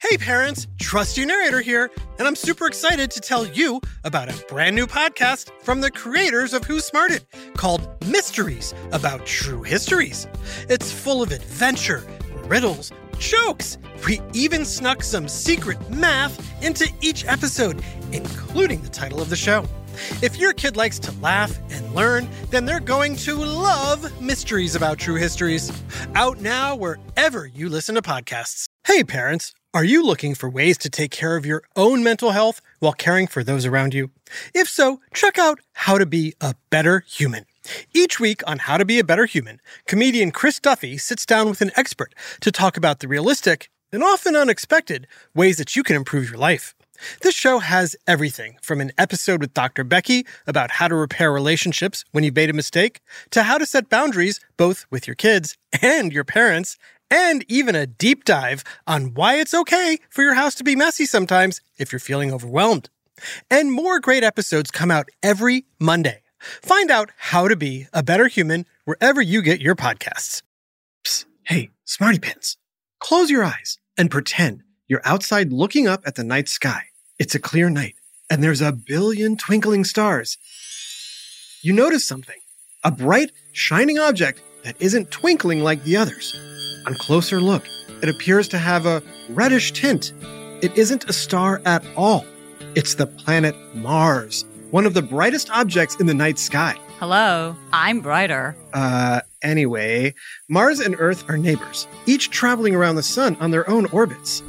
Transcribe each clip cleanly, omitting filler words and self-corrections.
Hey parents, Trusty Narrator here, and I'm super excited to tell you about a brand new podcast from the creators of Who Smarted called Mysteries About True Histories. It's full of adventure, riddles, jokes. We even snuck some secret math into each episode, including the title of the show. If your kid likes to laugh and learn, then they're going to love Mysteries About True Histories. Out now wherever you listen to podcasts. Hey parents, are you looking for ways to take care of your own mental health while caring for those around you? If so, check out How to Be a Better Human. Each week on How to Be a Better Human, comedian Chris Duffy sits down with an expert to talk about the realistic and often unexpected ways that you can improve your life. This show has everything from an episode with Dr. Becky about how to repair relationships when you made a mistake, to how to set boundaries both with your kids and your parents, and even a deep dive on why it's okay for your house to be messy sometimes if you're feeling overwhelmed. And more great episodes come out every Monday. Find out How to Be a Better Human wherever you get your podcasts. Psst, hey, Smarty Pants, close your eyes and pretend you're outside looking up at the night sky. It's a clear night, and there's a billion twinkling stars. You notice something, a bright, shining object that isn't twinkling like the others. On closer look, it appears to have a reddish tint. It isn't a star at all. It's the planet Mars, one of the brightest objects in the night sky. Hello, I'm brighter. Anyway, Mars and Earth are neighbors, each traveling around the sun on their own orbits.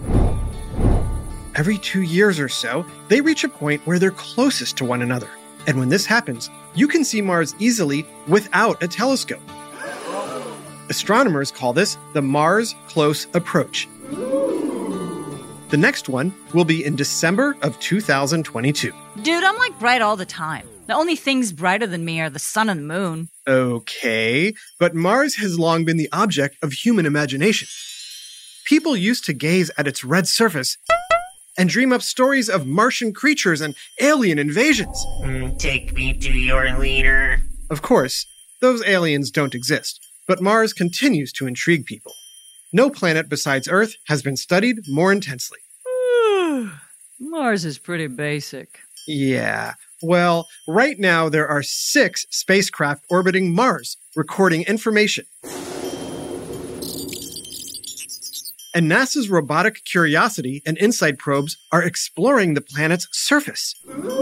Every 2 years or so, they reach a point where they're closest to one another. And when this happens, you can see Mars easily without a telescope. Astronomers call this the Mars Close Approach. The next one will be in December of 2022. Dude, I'm like bright all the time. The only things brighter than me are the sun and the moon. Okay, but Mars has long been the object of human imagination. People used to gaze at its red surface and dream up stories of Martian creatures and alien invasions. Take me to your leader. Of course, those aliens don't exist, but Mars continues to intrigue people. No planet besides Earth has been studied more intensely. Mars is pretty basic. Yeah, well, right now there are 6 spacecraft orbiting Mars, recording information. And NASA's robotic Curiosity and InSight probes are exploring the planet's surface.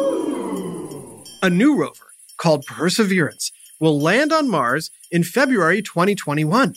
A new rover, called Perseverance, will land on Mars in February 2021.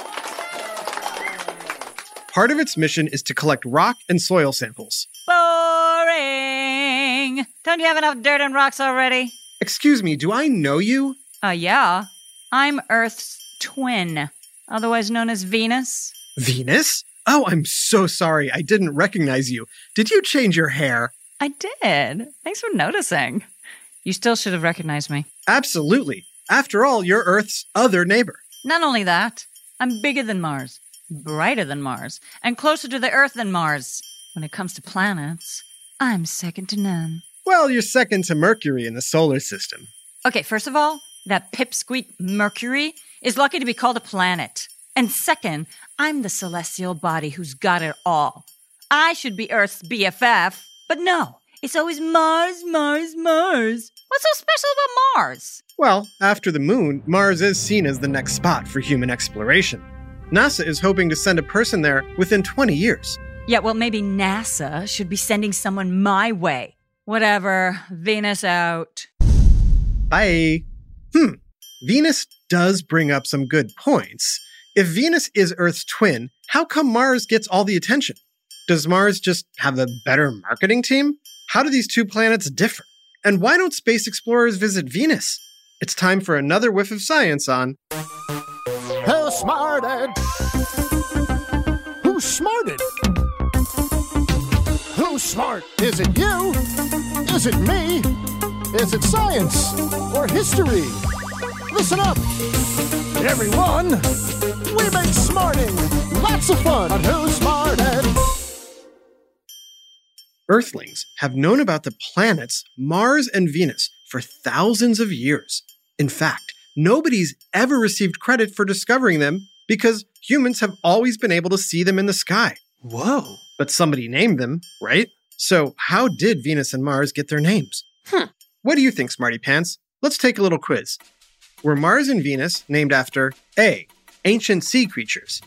Part of its mission is to collect rock and soil samples. Boring! Don't you have enough dirt and rocks already? Excuse me, do I know you? Yeah. I'm Earth's twin, otherwise known as Venus. Venus? Oh, I'm so sorry. I didn't recognize you. Did you change your hair? I did. Thanks for noticing. You still should have recognized me. Absolutely. After all, you're Earth's other neighbor. Not only that, I'm bigger than Mars, brighter than Mars, and closer to the Earth than Mars. When it comes to planets, I'm second to none. Well, you're second to Mercury in the solar system. Okay, first of all, that pipsqueak Mercury is lucky to be called a planet. And second, I'm the celestial body who's got it all. I should be Earth's BFF, but no, it's always Mars, Mars, Mars. What's so special about Mars? Well, after the moon, Mars is seen as the next spot for human exploration. NASA is hoping to send a person there within 20 years. Yeah, well, maybe NASA should be sending someone my way. Whatever, Venus out. Bye. Venus does bring up some good points. If Venus is Earth's twin, how come Mars gets all the attention? Does Mars just have a better marketing team? How do these two planets differ? And why don't space explorers visit Venus? It's time for another whiff of science on Who Smarted? Who Smarted? Who's smart? Is it you? Is it me? Is it science or history? Listen up, everyone. We make smarting lots of fun on Who Smarted. Earthlings have known about the planets Mars and Venus for thousands of years. In fact, nobody's ever received credit for discovering them because humans have always been able to see them in the sky. Whoa. But somebody named them, right? So how did Venus and Mars get their names? What do you think, Smarty Pants? Let's take a little quiz. Were Mars and Venus named after A, ancient sea creatures,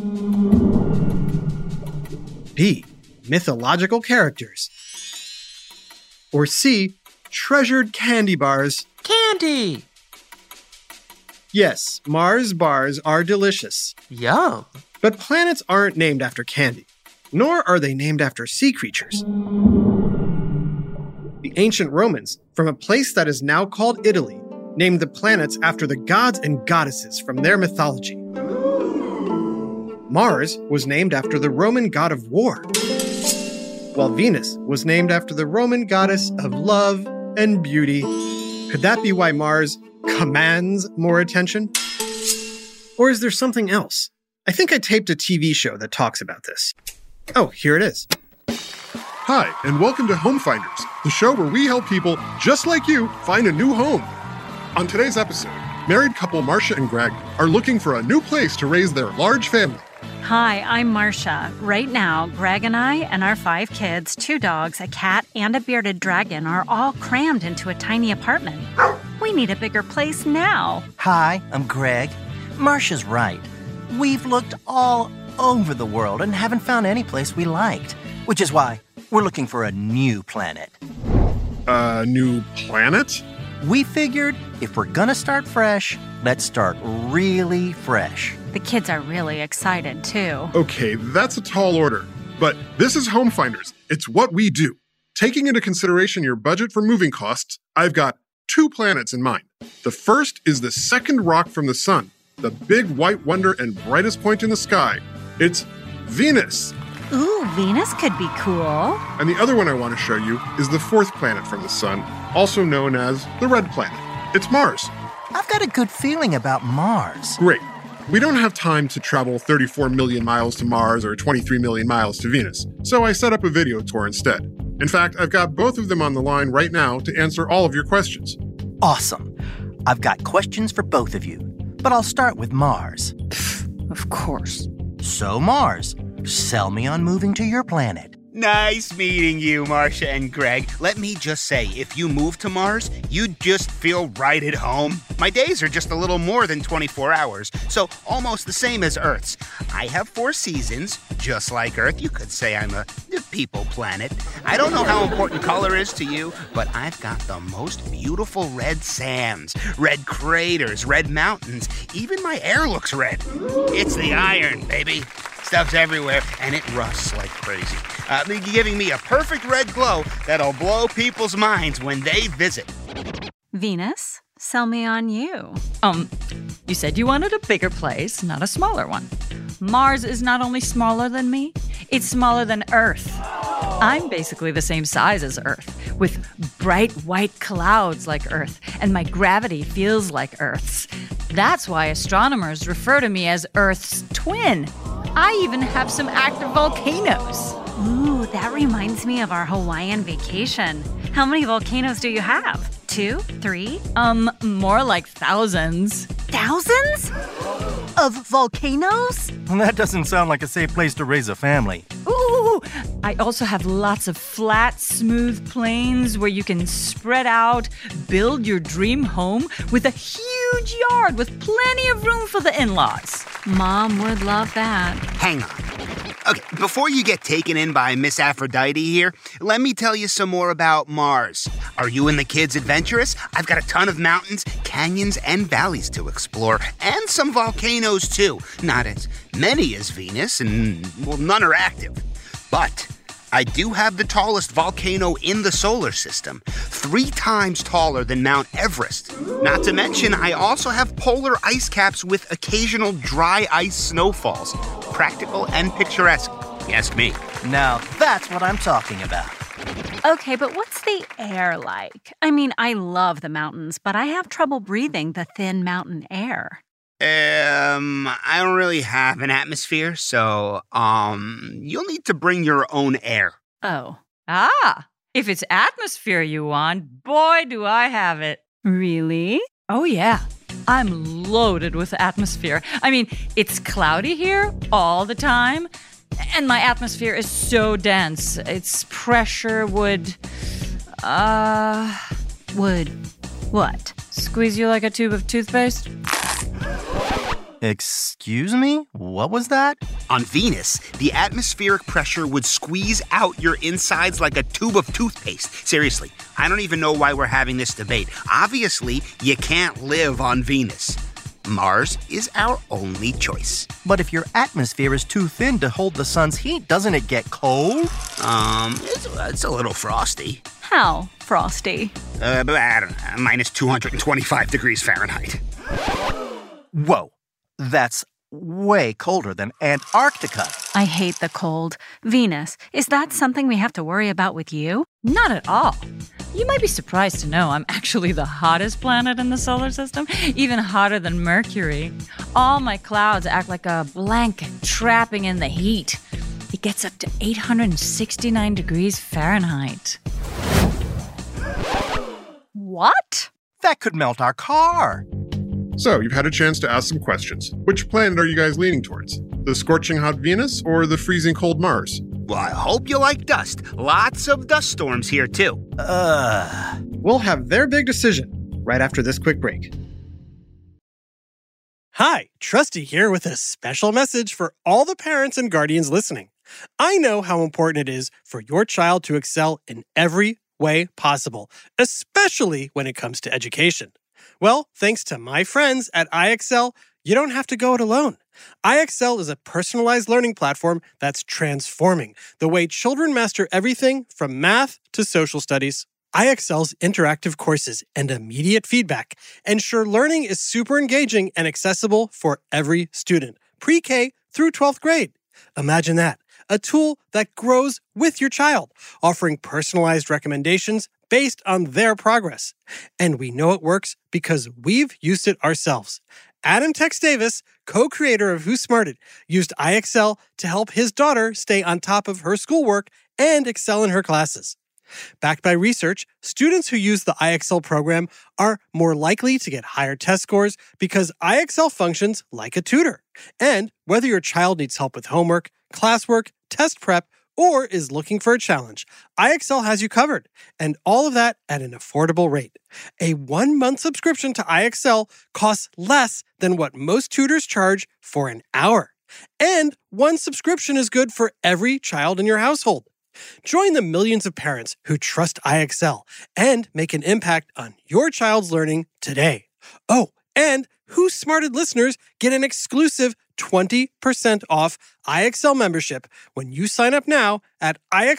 B, mythological characters, or C, treasured candy bars? Candy! Yes, Mars bars are delicious. Yum. But planets aren't named after candy, nor are they named after sea creatures. The ancient Romans, from a place that is now called Italy, named the planets after the gods and goddesses from their mythology. Mars was named after the Roman god of war, while Venus was named after the Roman goddess of love and beauty. Could that be why Mars commands more attention? Or is there something else? I think I taped a TV show that talks about this. Oh, here it is. Hi, and welcome to Home Finders, the show where we help people just like you find a new home. On today's episode, married couple Marcia and Greg are looking for a new place to raise their large family. Hi, I'm Marcia. Right now, Greg and I and our 5 kids, 2 dogs, a cat, and a bearded dragon are all crammed into a tiny apartment. We need a bigger place now. Hi, I'm Greg. Marcia's right. We've looked all over the world and haven't found any place we liked, which is why we're looking for a new planet. A new planet? We figured if we're gonna start fresh, let's start really fresh. The kids are really excited, too. Okay, that's a tall order. But this is Home Finders. It's what we do. Taking into consideration your budget for moving costs, I've got 2 planets in mind. The first is the second rock from the sun, the big white wonder and brightest point in the sky. It's Venus. Ooh, Venus could be cool. And the other one I want to show you is the 4th planet from the sun, also known as the red planet. It's Mars. I've got a good feeling about Mars. Great. We don't have time to travel 34 million miles to Mars or 23 million miles to Venus, so I set up a video tour instead. In fact, I've got both of them on the line right now to answer all of your questions. Awesome. I've got questions for both of you, but I'll start with Mars. Of course. So, Mars, sell me on moving to your planet. Nice meeting you, Marcia and Greg. Let me just say, if you move to Mars, you'd just feel right at home. My days are just a little more than 24 hours, so almost the same as Earth's. I have 4 seasons, just like Earth. You could say I'm a people planet. I don't know how important color is to you, but I've got the most beautiful red sands, red craters, red mountains. Even my air looks red. It's the iron, baby. Stuff's everywhere, and it rusts like crazy, giving me a perfect red glow that'll blow people's minds when they visit. Venus, sell me on you. You said you wanted a bigger place, not a smaller one. Mars is not only smaller than me, it's smaller than Earth. I'm basically the same size as Earth, with bright white clouds like Earth, and my gravity feels like Earth's. That's why astronomers refer to me as Earth's twin. I even have some active volcanoes. Ooh, that reminds me of our Hawaiian vacation. How many volcanoes do you have? 2? 3? More like thousands. Thousands? Of volcanoes? That doesn't sound like a safe place to raise a family. Ooh, I also have lots of flat, smooth plains where you can spread out, build your dream home with a huge yard with plenty of room for the in-laws. Mom would love that. Hang on. Okay, before you get taken in by Miss Aphrodite here, let me tell you some more about Mars. Are you and the kids adventurous? I've got a ton of mountains, canyons, and valleys to explore, and some volcanoes too. Not as many as Venus, and well, none are active. But I do have the tallest volcano in the solar system, 3 times taller than Mount Everest. Not to mention, I also have polar ice caps with occasional dry ice snowfalls. Practical and picturesque, if you ask me. Now that's what I'm talking about. Okay, but what's the air like? I mean, I love the mountains, but I have trouble breathing the thin mountain air. I don't really have an atmosphere, so, you'll need to bring your own air. Oh. If it's atmosphere you want, boy, do I have it. Really? Oh, yeah. I'm loaded with atmosphere. I mean, it's cloudy here all the time, And my atmosphere is so dense. Its pressure would what? Squeeze you like a tube of toothpaste? Excuse me? What was that? On Venus, the atmospheric pressure would squeeze out your insides like a tube of toothpaste. Seriously, I don't even know why we're having this debate. Obviously, you can't live on Venus. Mars is our only choice. But if your atmosphere is too thin to hold the sun's heat, doesn't it get cold? It's a little frosty. How frosty? I don't know, minus 225 degrees Fahrenheit. Whoa, that's way colder than Antarctica. I hate the cold. Venus, is that something we have to worry about with you? Not at all. You might be surprised to know I'm actually the hottest planet in the solar system, even hotter than Mercury. All my clouds act like a blanket trapping in the heat. It gets up to 869 degrees Fahrenheit. What? That could melt our car. So, you've had a chance to ask some questions. Which planet are you guys leaning towards? The scorching hot Venus or the freezing cold Mars? Well, I hope you like dust. Lots of dust storms here, too. We'll have their big decision right after this quick break. Hi, Trusty here with a special message for all the parents and guardians listening. I know how important it is for your child to excel in every way possible, especially when it comes to education. Well, thanks to my friends at IXL, you don't have to go it alone. IXL is a personalized learning platform that's transforming the way children master everything from math to social studies. IXL's interactive courses and immediate feedback ensure learning is super engaging and accessible for every student, pre-K through 12th grade. Imagine that, a tool that grows with your child, offering personalized recommendations based on their progress. And we know it works because we've used it ourselves. Adam Tex Davis, co-creator of Who Smarted, used IXL to help his daughter stay on top of her schoolwork and excel in her classes. Backed by research, students who use the IXL program are more likely to get higher test scores because IXL functions like a tutor. And whether your child needs help with homework, classwork, test prep, or is looking for a challenge, IXL has you covered, and all of that at an affordable rate. A 1-month subscription to IXL costs less than what most tutors charge for an hour. And one subscription is good for every child in your household. Join the millions of parents who trust IXL and make an impact on your child's learning today. Oh, and Who Smarted listeners get an exclusive 20% off IXL membership when you sign up now at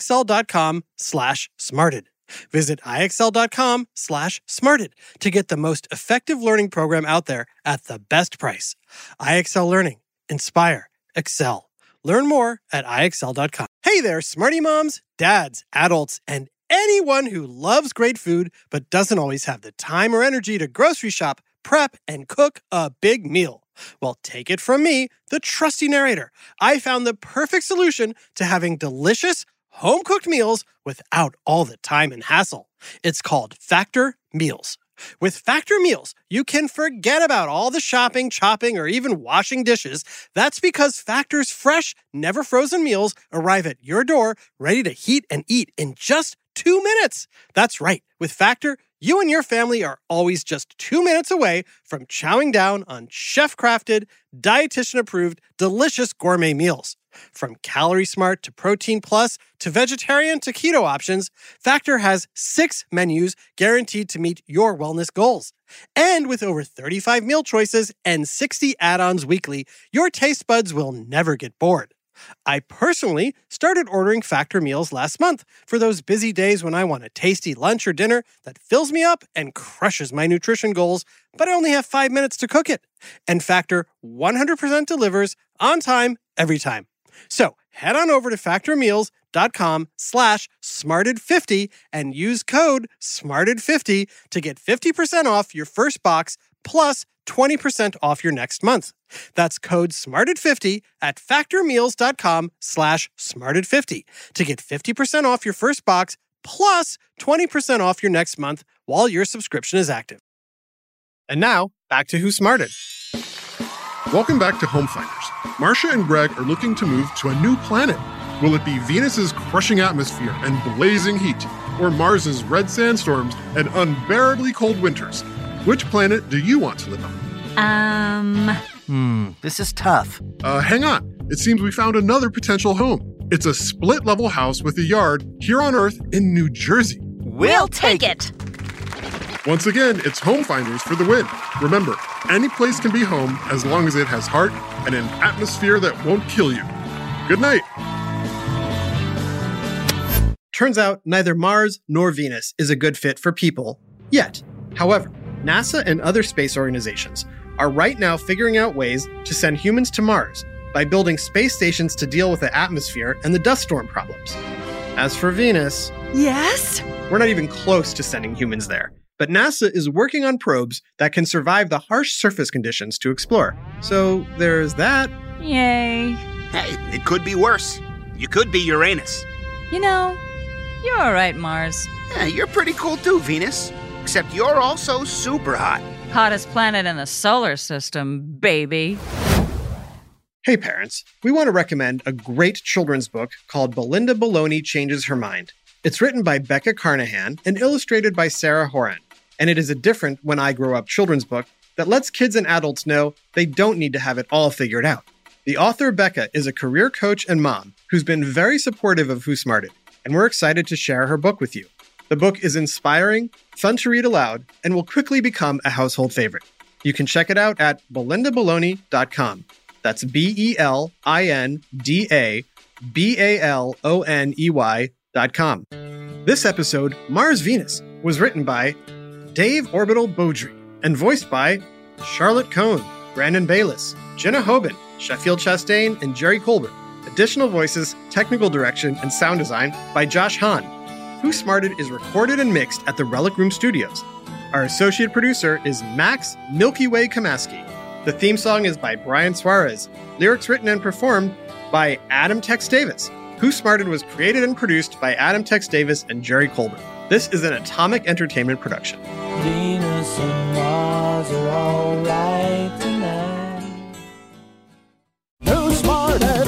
IXL.com/smarted. Visit IXL.com/smarted to get the most effective learning program out there at the best price. IXL Learning. Inspire. Excel. Learn more at IXL.com. Hey there, smarty moms, dads, adults, and anyone who loves great food but doesn't always have the time or energy to grocery shop, prep, and cook a big meal. Well, take it from me, the trusty narrator. I found the perfect solution to having delicious, home-cooked meals without all the time and hassle. It's called Factor Meals. With Factor Meals, you can forget about all the shopping, chopping, or even washing dishes. That's because Factor's fresh, never frozen meals arrive at your door ready to heat and eat in just 2 minutes. That's right. With Factor, you and your family are always just 2 minutes away from chowing down on chef-crafted, dietitian-approved, delicious gourmet meals. From Calorie Smart to Protein Plus to vegetarian to keto options, Factor has 6 menus guaranteed to meet your wellness goals. And with over 35 meal choices and 60 add-ons weekly, your taste buds will never get bored. I personally started ordering Factor meals last month for those busy days when I want a tasty lunch or dinner that fills me up and crushes my nutrition goals, but I only have 5 minutes to cook it. And Factor 100% delivers on time, every time. So head on over to factormeals.com/smarted50 and use code SMARTED50 to get 50% off your first box plus 20% off your next month. That's code SMARTED50 at factormeals.com/smarted50 to get 50% off your first box plus 20% off your next month while your subscription is active. And now, back to Who Smarted. Welcome back to Home Finders. Marcia and Greg are looking to move to a new planet. Will it be Venus's crushing atmosphere and blazing heat, or Mars's red sandstorms and unbearably cold winters? Which planet do you want to live on? This is tough. Hang on. It seems we found another potential home. It's a split-level house with a yard here on Earth in New Jersey. We'll take it. Once again, it's Home Finders for the win. Remember, any place can be home as long as it has heart and an atmosphere that won't kill you. Good night. Turns out neither Mars nor Venus is a good fit for people yet. However, NASA and other space organizations are right now figuring out ways to send humans to Mars by building space stations to deal with the atmosphere and the dust storm problems. As for Venus, Yes? we're not even close to sending humans there. But NASA is working on probes that can survive the harsh surface conditions to explore. So there's that. Yay. Hey, it could be worse. You could be Uranus. You know, you're all right, Mars. Yeah, you're pretty cool too, Venus. Except you're also super hot. Hottest planet in the solar system, baby. Hey parents, we want to recommend a great children's book called Belinda Baloney Changes Her Mind. It's written by Becca Carnahan and illustrated by Sarah Horan. And it is a different When I Grow Up children's book that lets kids and adults know they don't need to have it all figured out. The author, Becca, is a career coach and mom who's been very supportive of Who Smarted, and we're excited to share her book with you. The book is inspiring, fun to read aloud, and will quickly become a household favorite. You can check it out at belindabaloney.com. That's BelindaBaloney.com. This episode, Mars Venus, was written by Dave Orbital Beaudry and voiced by Charlotte Cohn, Brandon Bayless, Jenna Hoban, Sheffield Chastain, and Jerry Colbert. Additional voices, technical direction, and sound design by Josh Hahn. Who Smarted is recorded and mixed at the Relic Room Studios. Our associate producer is Max Milky Way Kamaski. The theme song is by Brian Suarez. Lyrics written and performed by Adam Tex Davis. Who Smarted was created and produced by Adam Tex Davis and Jerry Colbert. This is an Atomic Entertainment production. Venus and Mars are all right tonight. Who Smarted?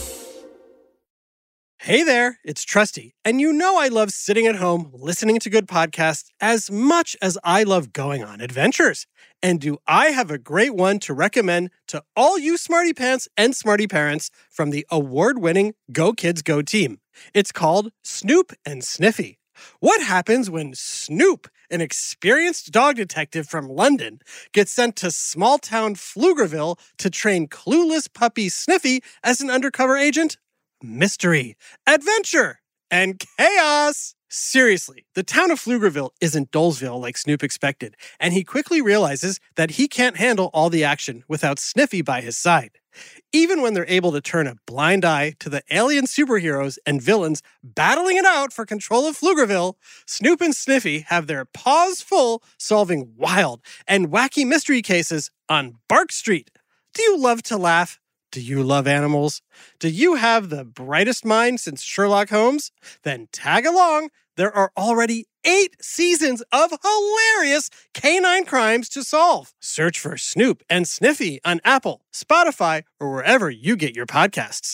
Hey there, it's Trusty, and you know I love sitting at home listening to good podcasts as much as I love going on adventures. And do I have a great one to recommend to all you smarty pants and smarty parents from the award-winning Go Kids Go team. It's called Snoop and Sniffy. What happens when Snoop, an experienced dog detective from London, gets sent to small-town Pflugerville to train clueless puppy Sniffy as an undercover agent? Mystery, adventure, and chaos! Seriously, the town of Pflugerville isn't Dolesville like Snoop expected, and he quickly realizes that he can't handle all the action without Sniffy by his side. Even when they're able to turn a blind eye to the alien superheroes and villains battling it out for control of Pflugerville, Snoop and Sniffy have their paws full solving wild and wacky mystery cases on Bark Street. Do you love to laugh? Do you love animals? Do you have the brightest mind since Sherlock Holmes? Then tag along. There are already 8 seasons of hilarious canine crimes to solve. Search for Snoop and Sniffy on Apple, Spotify, or wherever you get your podcasts.